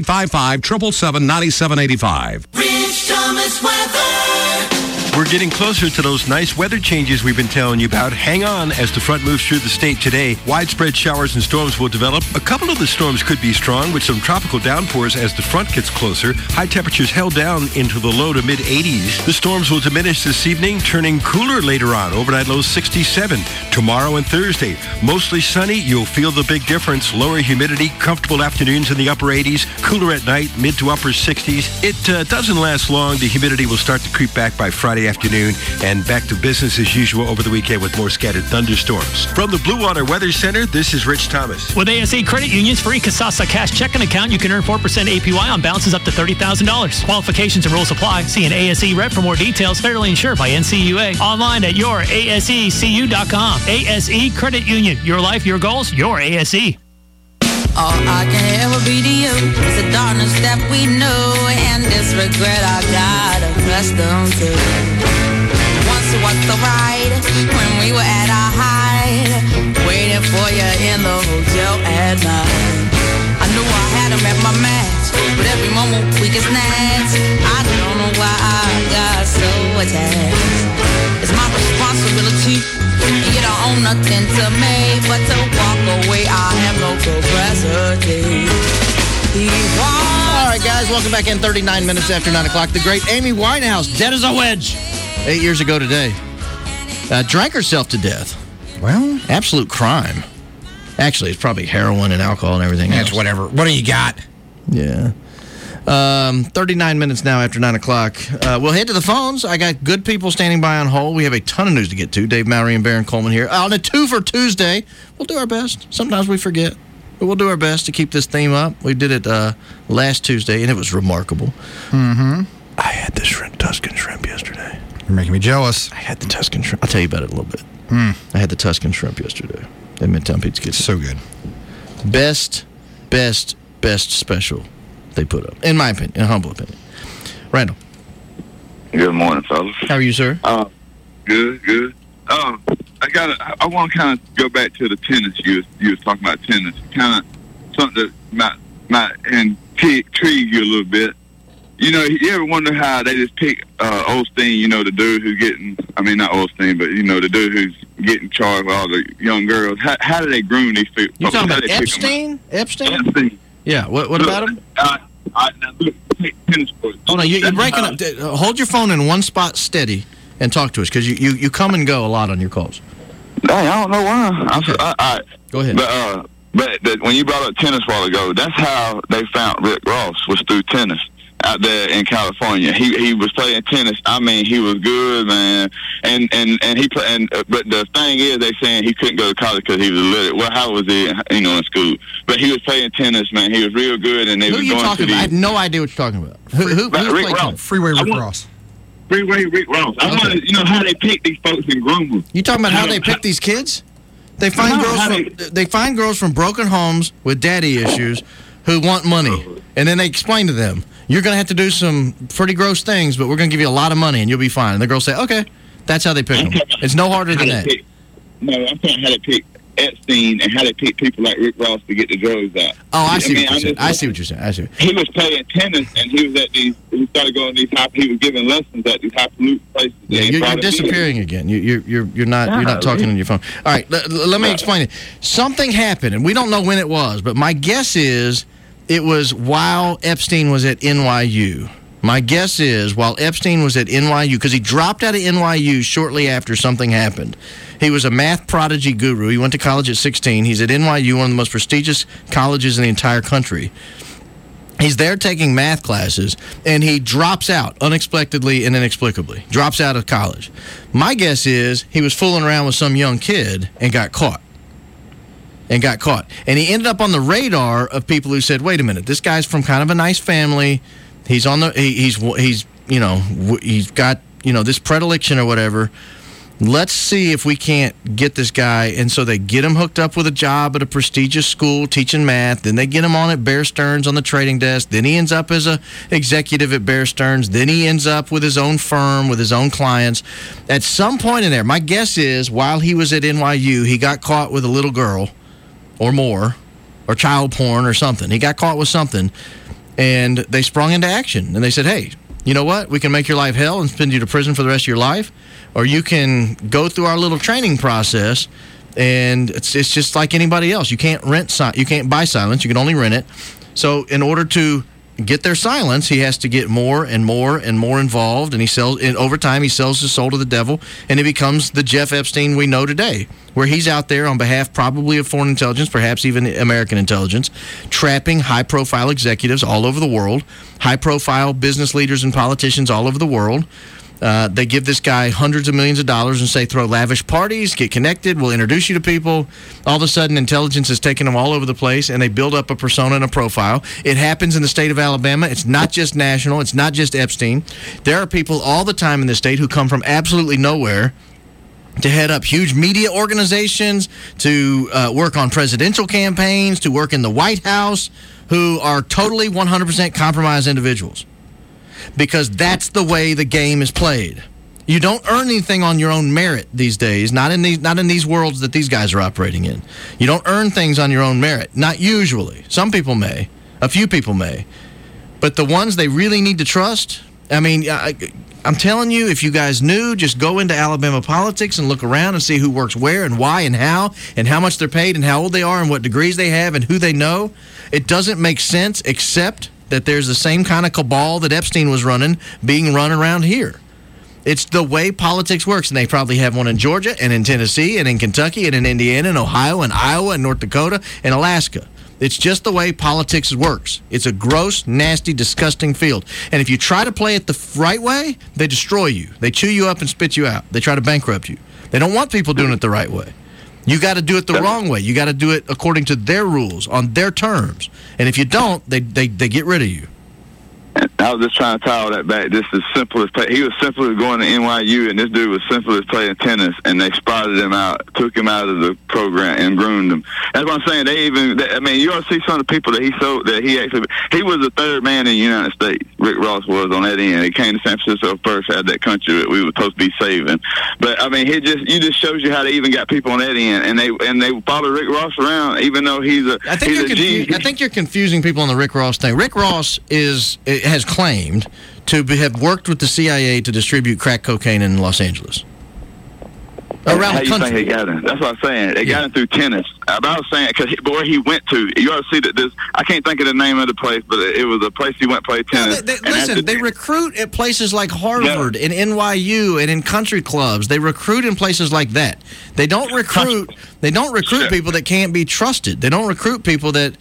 855-777-9785. Rich Thomas Weather. We're getting closer to those nice weather changes we've been telling you about. Hang on as the front moves through the state today. Widespread showers and storms will develop. A couple of the storms could be strong with some tropical downpours as the front gets closer. High temperatures held down into the low to mid-80s. The storms will diminish this evening, turning cooler later on. Overnight lows 67. Tomorrow and Thursday, mostly sunny. You'll feel the big difference. Lower humidity, comfortable afternoons in the upper 80s. Cooler at night, mid to upper 60s. It doesn't last long. The humidity will start to creep back by Friday afternoon and back to business as usual over the weekend with more scattered thunderstorms. From the Blue Water Weather Center, this is Rich Thomas. With ASE Credit Union's free Kasasa Cash checking account, you can earn 4% APY on balances up to $30,000. Qualifications and rules apply. See an ASE rep for more details. Federally insured by NCUA. Online at yourasecu.com. ASE Credit Union. Your life, your goals, your ASE. All I can ever be to you is the darkness that we know, and this regret I got accustomed to. Once it was the ride when we were at our height, waiting for you in the hotel at night. I knew I had him at my match, but every moment we get snatched. I don't know why I got so attached. It's my responsibility. You don't own nothing to me, but to walk away, I have no capacity. All right, guys, welcome back in. 39 minutes after 9 o'clock. The great Amy Winehouse, dead as a wedge. 8 years ago today. Drank herself to death. Well, absolute crime. Actually, it's probably heroin and alcohol and everything else. It's whatever. What do you got? Yeah. 39 minutes now after 9 o'clock. We'll head to the phones. I got good people standing by on hold. We have a ton of news to get to. Dave Mowry and Baron Coleman here. On a 2 for Tuesday. We'll do our best. Sometimes we forget. But we'll do our best to keep this theme up. We did it last Tuesday, and it was remarkable. Mm-hmm. I had the Tuscan shrimp yesterday. You're making me jealous. I had the Tuscan shrimp. I'll tell you about it a little bit. I had the Tuscan shrimp yesterday at Midtown Pizza Kitchen. So good. Best special they put up, in my opinion, in humble opinion. Randall. Good morning, fellas. How are you, sir? Good. I want to kind of go back to the tennis. You was talking about tennis. Kind of something that might intrigue you a little bit. You know, you ever wonder how they just pick Osteen, you know, the dude who's getting, I mean, not Osteen, but, you know, the dude who's getting charged with all the young girls. How do they groom these people? You talking about Epstein? Epstein? Yeah, what about him? Tennis court. Hold on, you're breaking up. Hold your phone in one spot steady and talk to us, because you come and go a lot on your calls. Dang, I don't know why. Go ahead. But when you brought up tennis a while ago, that's how they found Rick Ross, was through tennis out there in California. He was playing tennis. I mean, he was good, man. And he played. But the thing is, they saying he couldn't go to college because he was illiterate. Well, how was he, you know, in school? But he was playing tennis, man. He was real good, and they Who was are you going talking to about? I have no idea what you're talking about. Who's Rick playing Ross. Freeway Rick Ross. Freeway Rick Ross. I want to, you know, how they pick these folks and groom them. You talking about how they pick these kids? They find girls from broken homes with daddy issues who want money, and then they explain to them, you're going to have to do some pretty gross things, but we're going to give you a lot of money, and you'll be fine. And the girls say, okay. That's how they pick them. It's no harder than that. No, I'm talking how they pick Epstein and how they pick people like Rick Ross to get the drugs out. Oh, I see what you're saying. I see what you're saying. He was playing tennis, and he was at these. He started going to these he was giving lessons at these highfalutin places. Yeah, you're disappearing again. You're not talking on your phone. All right, let me explain it. Something happened, and we don't know when it was, but my guess is it was while Epstein was at NYU. My guess is while Epstein was at NYU, because he dropped out of NYU shortly after something happened. He was a math prodigy guru. He went to college at 16. He's at NYU, one of the most prestigious colleges in the entire country. He's there taking math classes, and he drops out unexpectedly and inexplicably. Drops out of college. My guess is he was fooling around with some young kid and got caught. And he ended up on the radar of people who said, wait a minute, this guy's from kind of a nice family. He's on the he's got, this predilection or whatever. Let's see if we can't get this guy. And so they get him hooked up with a job at a prestigious school teaching math. Then they get him on at Bear Stearns on the trading desk. Then he ends up as a executive at Bear Stearns. Then he ends up with his own firm, with his own clients. At some point in there, my guess is while he was at NYU, he got caught with a little girl or more, or child porn or something. He got caught with something. And they sprung into action. And they said, hey, you know what? We can make your life hell and send you to prison for the rest of your life. Or you can go through our little training process, and it's just like anybody else. You can't buy silence. You can only rent it. So in order to get their silence, he has to get more and more and more involved, and over time he sells his soul to the devil, and he becomes the Jeff Epstein we know today, where he's out there on behalf probably of foreign intelligence, perhaps even American intelligence, trapping high-profile executives all over the world, high-profile business leaders and politicians all over the world. They give this guy hundreds of millions of dollars and say, throw lavish parties, get connected, we'll introduce you to people. All of a sudden, intelligence is taking them all over the place, and they build up a persona and a profile. It happens in the state of Alabama. It's not just national. It's not just Epstein. There are people all the time in the state who come from absolutely nowhere to head up huge media organizations, to work on presidential campaigns, to work in the White House, who are totally 100% compromised individuals. Because that's the way the game is played. You don't earn anything on your own merit these days, not in these worlds that these guys are operating in. You don't earn things on your own merit, not usually. Some people may, a few people may. But the ones they really need to trust, I mean, I'm telling you, if you guys knew, just go into Alabama politics and look around and see who works where and why and how much they're paid and how old they are and what degrees they have and who they know. It doesn't make sense except that there's the same kind of cabal that Epstein was running being run around here. It's the way politics works, and they probably have one in Georgia and in Tennessee and in Kentucky and in Indiana and Ohio and Iowa and North Dakota and Alaska. It's just the way politics works. It's a gross, nasty, disgusting field. And if you try to play it the right way, they destroy you. They chew you up and spit you out. They try to bankrupt you. They don't want people doing it the right way. You got to do it the wrong way. You got to do it according to their rules, on their terms. And if you don't, they get rid of you. I was just trying to tie all that back. This is simple as play. He was simple as going to NYU, and this dude was simple as playing tennis, and they spotted him out, took him out of the program, and groomed him. That's what I'm saying. You ought to see some of the people that he was the third man in the United States. Rick Ross was on that end. He came to San Francisco first, had that country that we were supposed to be saving. But I mean, it just shows you how they even got people on that end, and they follow Rick Ross around, even though he's a G. I think you're confusing people on the Rick Ross thing. Rick Ross has claimed to have worked with the CIA to distribute crack cocaine in Los Angeles. Around the country. How you think they got him? That's what I'm saying. They got him through tennis. I was saying, because where he went to, you ought to see that I can't think of the name of the place, but it was a place he went to play tennis. They recruit at places like Harvard and NYU and in country clubs. They recruit in places like that. They don't recruit people that can't be trusted. They don't recruit people that,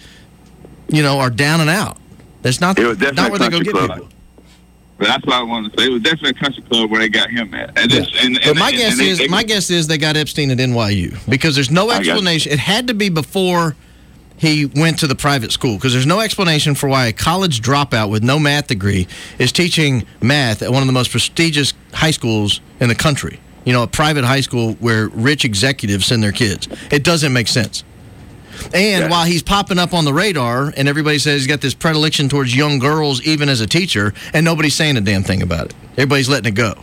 are down and out. That's not where they go get people. But that's what I wanted to say. It was definitely a country club where they got him at. My guess is they got Epstein at NYU because there's no explanation. It had to be before he went to the private school because there's no explanation for why a college dropout with no math degree is teaching math at one of the most prestigious high schools in the country. A private high school where rich executives send their kids. It doesn't make sense. And while he's popping up on the radar and everybody says he's got this predilection towards young girls even as a teacher, and nobody's saying a damn thing about it. Everybody's letting it go.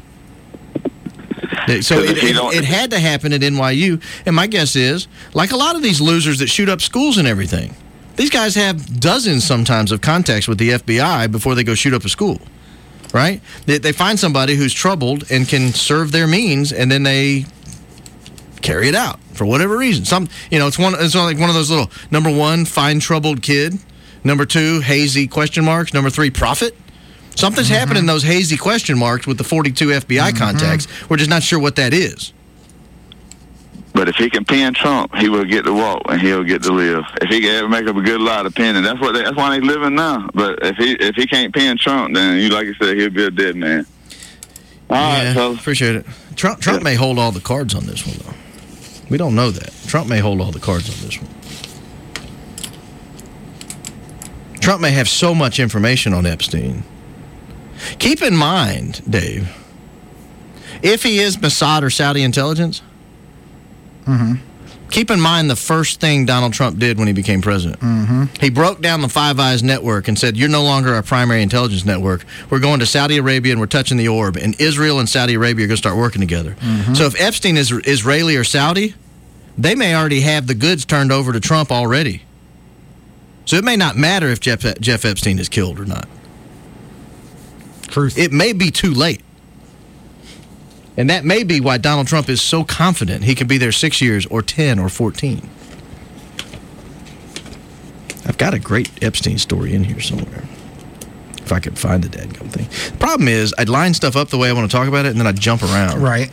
So it had to happen at NYU. And my guess is, like a lot of these losers that shoot up schools and everything, these guys have dozens sometimes of contacts with the FBI before they go shoot up a school. Right? They find somebody who's troubled and can serve their means, and then they carry it out for whatever reason. It's like one of those little, number one, find troubled kid. Number two, hazy question marks. Number three, prophet. Something's happened in those hazy question marks with the 42 FBI contacts. We're just not sure what that is. But if he can pin Trump, he will get to walk and he'll get to live. If he can ever make up a good lot of pinning, that's why he's living now. But if he can't pin Trump, then like you said, he'll be a dead man. All right, fellas. Appreciate it. Trump may hold all the cards on this one, though. We don't know that. Trump may hold all the cards on this one. Trump may have so much information on Epstein. Keep in mind, Dave, if he is Mossad or Saudi intelligence, keep in mind the first thing Donald Trump did when he became president. He broke down the Five Eyes network and said, you're no longer our primary intelligence network. We're going to Saudi Arabia and we're touching the orb. And Israel and Saudi Arabia are going to start working together. So if Epstein is Israeli or Saudi, they may already have the goods turned over to Trump already. So it may not matter if Jeff Epstein is killed or not. Truth. It may be too late. And that may be why Donald Trump is so confident he can be there 6 years or 10 or 14. I've got a great Epstein story in here somewhere. If I could find the dadgum thing. The problem is, I'd line stuff up the way I want to talk about it, and then I'd jump around. Right.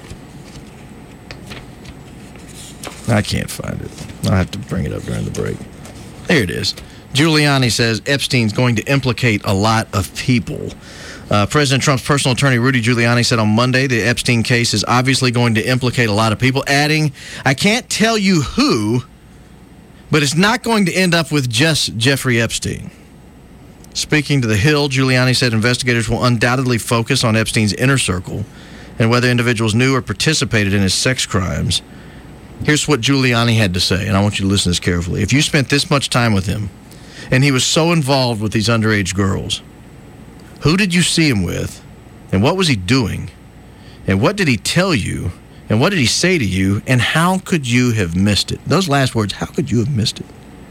I can't find it. I'll have to bring it up during the break. There it is. Giuliani says Epstein's going to implicate a lot of people. President Trump's personal attorney, Rudy Giuliani, said on Monday the Epstein case is obviously going to implicate a lot of people, adding, I can't tell you who, but it's not going to end up with just Jeffrey Epstein. Speaking to The Hill, Giuliani said investigators will undoubtedly focus on Epstein's inner circle and whether individuals knew or participated in his sex crimes. Here's what Giuliani had to say, and I want you to listen to this carefully. If you spent this much time with him, and he was so involved with these underage girls, who did you see him with, and what was he doing, and what did he tell you, and what did he say to you, and how could you have missed it? Those last words, how could you have missed it?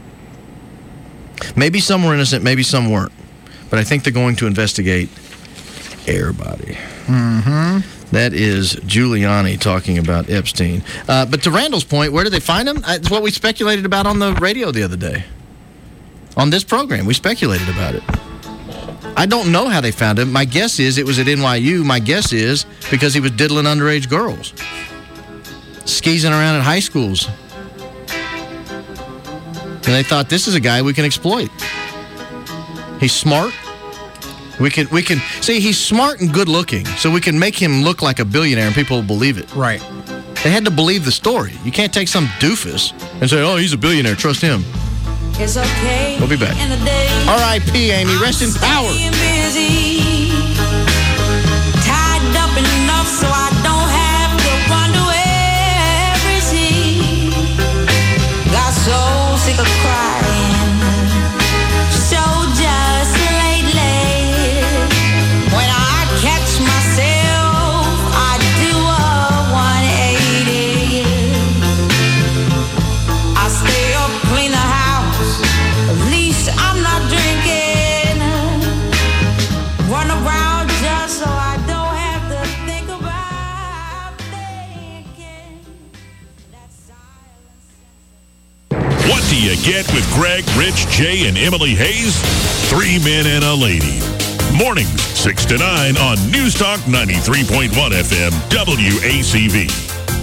Maybe some were innocent, maybe some weren't, but I think they're going to investigate everybody. That is Giuliani talking about Epstein. But to Randall's point, where did they find him? It's what we speculated about on the radio the other day. On this program, we speculated about it. I don't know how they found him. My guess is it was at NYU. My guess is because he was diddling underage girls. Skeezing around at high schools. And they thought, this is a guy we can exploit. He's smart. We can see he's smart and good looking, so we can make him look like a billionaire and people will believe it. Right. They had to believe the story. You can't take some doofus and say, oh, he's a billionaire, trust him. It's okay. We'll be back. R.I.P. Amy, rest in power. Busy, tied up enough so I don't have to wonder where is he. Got so sick of crying, so just lately. When I catch myself, I do a 180. I stay up, clean the house. At least I'm not drinking. Run around just so I don't have to think about thinking. What do you get with Greg, Rich, Jay, and Emily Hayes? 3 men and a lady. Mornings, 6 to 9 on News Talk 93.1 FM, WACV.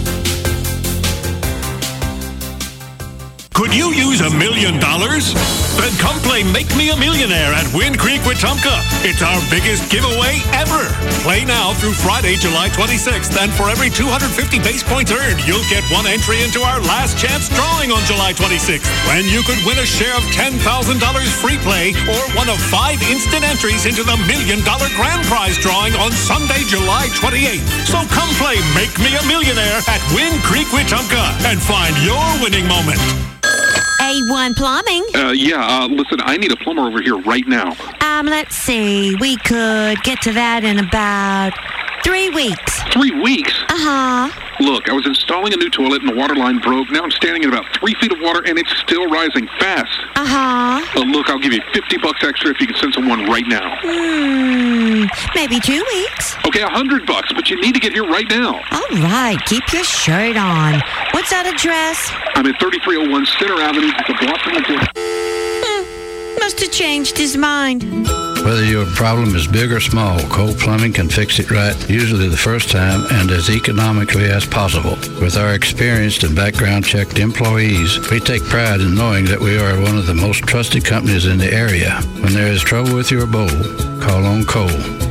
Could you use $1 million? Then come play Make Me a Millionaire at Wind Creek Wetumpka. It's our biggest giveaway ever. Play now through Friday, July 26th, and for every 250 base points earned, you'll get one entry into our last chance drawing on July 26th, when you could win a share of $10,000 free play or one of 5 instant entries into the $1 million grand prize drawing on Sunday, July 28th. So come play Make Me a Millionaire at Wind Creek Wetumpka and find your winning moment. A1 Plumbing. Listen, I need a plumber over here right now. Let's see. We could get to that in about 3 weeks. 3 weeks? Uh-huh. Look, I was installing a new toilet and the water line broke. Now I'm standing in about 3 feet of water and it's still rising fast. Uh-huh. Look, I'll give you $50 extra if you can send someone right now. Maybe 2 weeks. Okay, $100, but you need to get here right now. All right, keep your shirt on. What's that address? I'm at 3301 Center Avenue, the block from the... Must have changed his mind. Whether your problem is big or small, Cole Plumbing can fix it right, usually the first time and as economically as possible. With our experienced and background-checked employees, we take pride in knowing that we are one of the most trusted companies in the area. When there is trouble with your bowl, call on Cole,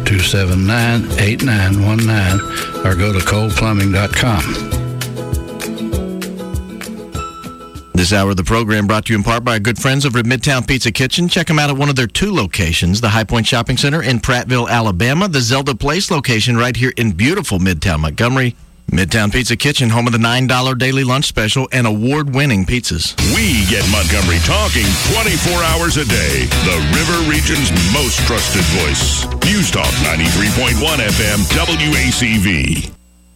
279-8919, or go to coleplumbing.com. This hour of the program brought to you in part by our good friends over at Midtown Pizza Kitchen. Check them out at one of their 2 locations, the High Point Shopping Center in Prattville, Alabama, the Zelda Place location right here in beautiful Midtown Montgomery. Midtown Pizza Kitchen, home of the $9 daily lunch special and award-winning pizzas. We get Montgomery talking 24 hours a day. The River Region's most trusted voice. News Talk 93.1 FM WACV.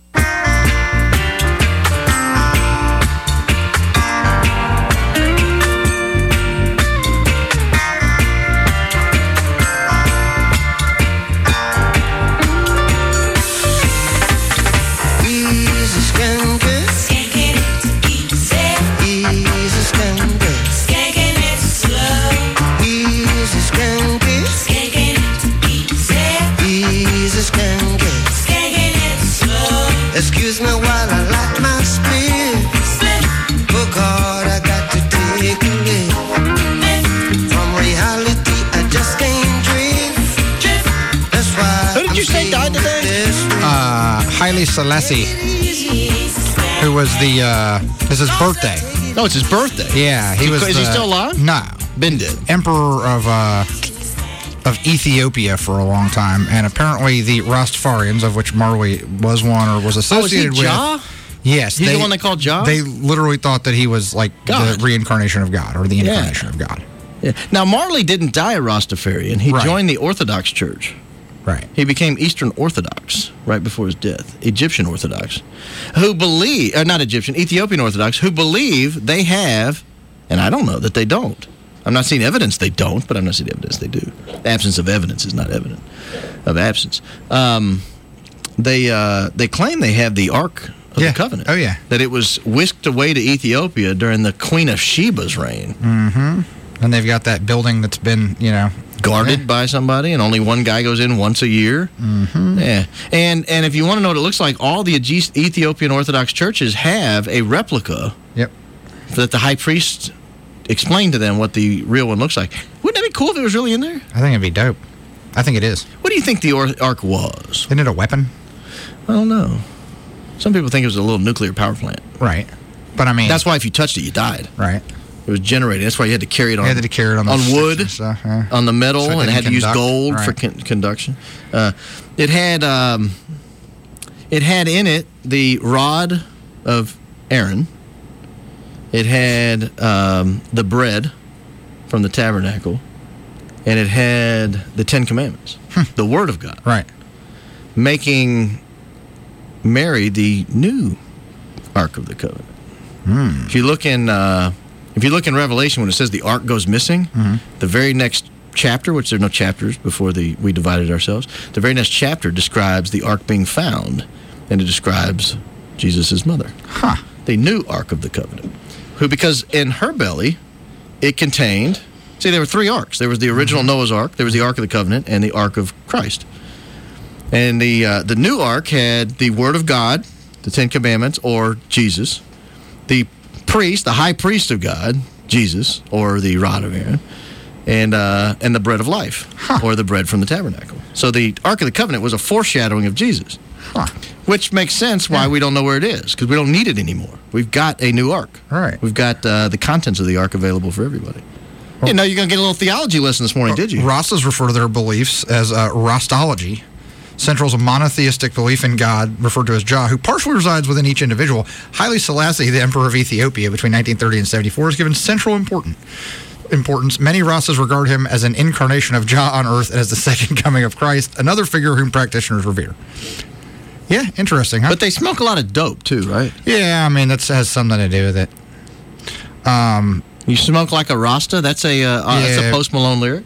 Excuse me while I light my split. Oh God, I got to take a lift. From reality, I just can't drift. That's why. Who did you say died today? Haile Selassie, who was it's his birthday. Oh, it's his birthday? Yeah, he was. Is he still alive? No. Been dead. Emperor of Ethiopia for a long time, and apparently the Rastafarians, of which Marley was one or was associated with. Jah? Yes. He's the one they called Jah? They literally thought that he was like God. the reincarnation of God, or the incarnation of God. Yeah. Now, Marley didn't die a Rastafarian. He joined the Orthodox Church. Right. He became Eastern Orthodox right before his death. Egyptian Orthodox. Who believe, not Egyptian, Ethiopian Orthodox, who believe they have, and I don't know that they don't. I'm not seeing evidence they don't, but I'm not seeing evidence they do. Absence of evidence is not evident of absence. They claim they have the Ark of the Covenant. Oh, yeah. That it was whisked away to Ethiopia during the Queen of Sheba's reign. Mm-hmm. And they've got that building that's been, guarded by somebody, and only one guy goes in once a year. Mm-hmm. Yeah. And if you want to know what it looks like, all the Ethiopian Orthodox churches have a replica. Yep. That the high priest explained to them what the real one looks like. Wouldn't that be cool if it was really in there? I think it'd be dope. I think it is. What do you think the Ark was? Isn't it a weapon? I don't know. Some people think it was a little nuclear power plant. Right. But I mean... That's why if you touched it, you died. Right. It was generated. That's why you had to carry it on. You had to carry it on wood, and stuff, yeah. on the metal, So and it had to use gold for right. conduction. It had in it the rod of Aaron. It had the bread from the tabernacle, and it had the 10 Commandments, the Word of God. Right. Making Mary the new Ark of the Covenant. If you look in Revelation, when it says the ark goes missing, the very next chapter, which there are no chapters before we divided ourselves, the very next chapter describes the ark being found, and it describes Jesus' mother, the new Ark of the Covenant, who, because in her belly, it contained, there were 3 arks. There was the original Noah's Ark, there was the Ark of the Covenant, and the Ark of Christ. And the new ark had the Word of God, the 10 Commandments, or Jesus, the priest, the high priest of God, Jesus, or the rod of Aaron, and the bread of life, or the bread from the tabernacle. So the Ark of the Covenant was a foreshadowing of Jesus, which makes sense why we don't know where it is, because we don't need it anymore. We've got a new ark. Right. We've got the contents of the ark available for everybody. Well, you're going to get a little theology lesson this morning, did you? Rastas refer to their beliefs as Rastology. Central's a monotheistic belief in God, referred to as Jah, who partially resides within each individual. Haile Selassie, the Emperor of Ethiopia between 1930 and 74, is given central importance. Many Rastas regard him as an incarnation of Jah on earth and as the second coming of Christ, another figure whom practitioners revere. Yeah, interesting, huh? But they smoke a lot of dope, too, right? Yeah, I mean, that has something to do with it. You smoke like a Rasta? That's a Post Malone lyric?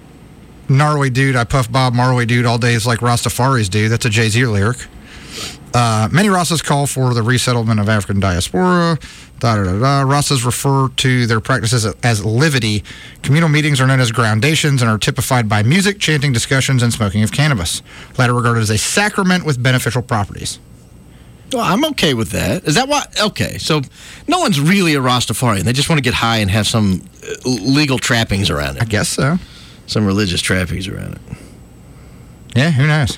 Gnarly dude, I puff Bob Marley dude all day is like Rastafari's dude. That's a Jay-Z lyric. Many Rastas call for the resettlement of African diaspora. Rastas refer to their practices as livity. Communal meetings are known as groundations and are typified by music, chanting, discussions, and smoking of cannabis. Latter regarded as a sacrament with beneficial properties. Well, I'm okay with that. Is that why? Okay, so no one's really a Rastafarian. They just want to get high and have some legal trappings around it. I guess so. Some religious trappings around it. Yeah, who knows?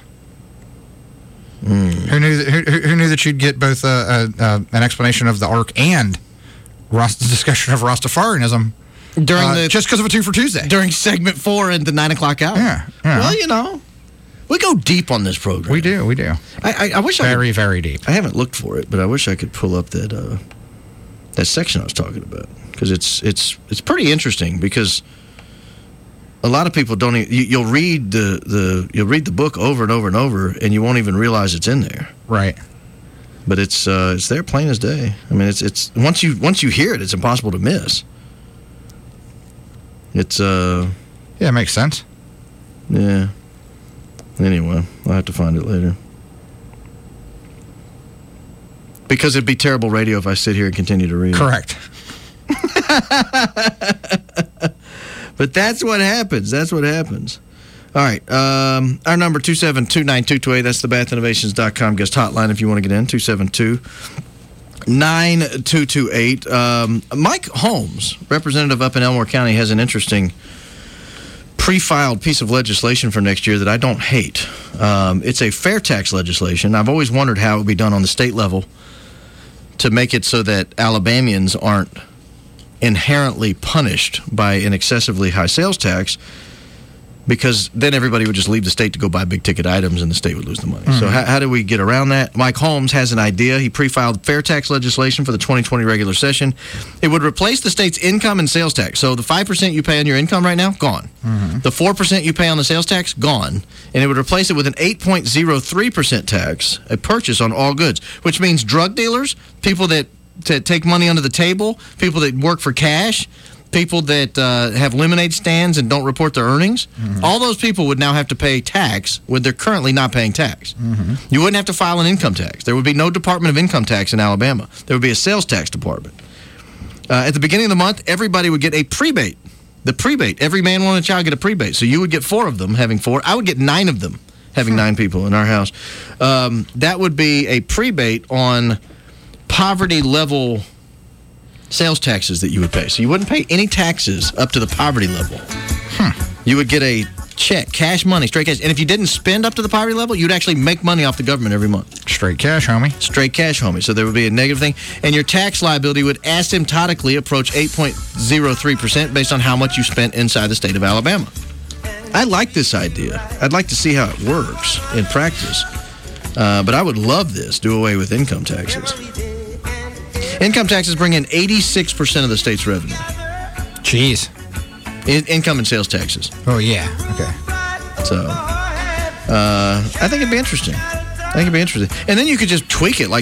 Who knew that you'd get both an explanation of the Ark and discussion of Rastafarianism during just because of a 2 for Tuesday during segment 4 at the 9 o'clock hour? Yeah. Well, we go deep on this program. We do. I wish very, very deep. I haven't looked for it, but I wish I could pull up that section I was talking about, because it's pretty interesting, because a lot of people don't even, you'll read the book over and over and over, and you won't even realize it's in there. Right. But it's there plain as day. I mean, it's once you hear it, it's impossible to miss. It's yeah, it makes sense. Yeah. Anyway, I'll have to find it later. Because it'd be terrible radio if I sit here and continue to read. Correct. But that's what happens. All right. Our number, 272-9228. That's the bathinnovations.com guest hotline if you want to get in. 272-9228. Mike Holmes, representative up in Elmore County, has an interesting pre-filed piece of legislation for next year that I don't hate. It's a fair tax legislation. I've always wondered how it would be done on the state level to make it so that Alabamians aren't inherently punished by an excessively high sales tax, because then everybody would just leave the state to go buy big-ticket items and the state would lose the money. Mm-hmm. So how do we get around that? Mike Holmes has an idea. He pre-filed fair tax legislation for the 2020 regular session. It would replace the state's income and sales tax. So the 5% you pay on your income right now, gone. Mm-hmm. The 4% you pay on the sales tax, gone. And it would replace it with an 8.03% tax, a purchase on all goods, which means drug dealers, people that take money under the table, people that work for cash, people that have lemonade stands and don't report their earnings, all those people would now have to pay tax when they're currently not paying tax. You wouldn't have to file an income tax. There would be no Department of Income Tax in Alabama. There would be a sales tax department. At the beginning of the month, everybody would get a prebate. The prebate. Every man, woman, and child get a prebate. So you would get 4 of them, having 4. I would get 9 of them, having 9 people in our house. That would be a prebate on poverty-level sales taxes that you would pay. So you wouldn't pay any taxes up to the poverty level. You would get a check, cash money, straight cash. And if you didn't spend up to the poverty level, you'd actually make money off the government every month. Straight cash, homie. Straight cash, homie. So there would be a negative thing. And your tax liability would asymptotically approach 8.03% based on how much you spent inside the state of Alabama. I like this idea. I'd like to see how it works in practice. But I would love this, do away with income taxes. Income taxes bring in 86% of the state's revenue. Jeez. Income and sales taxes. Oh, yeah. Okay. So, I think it'd be interesting. And then you could just tweak it like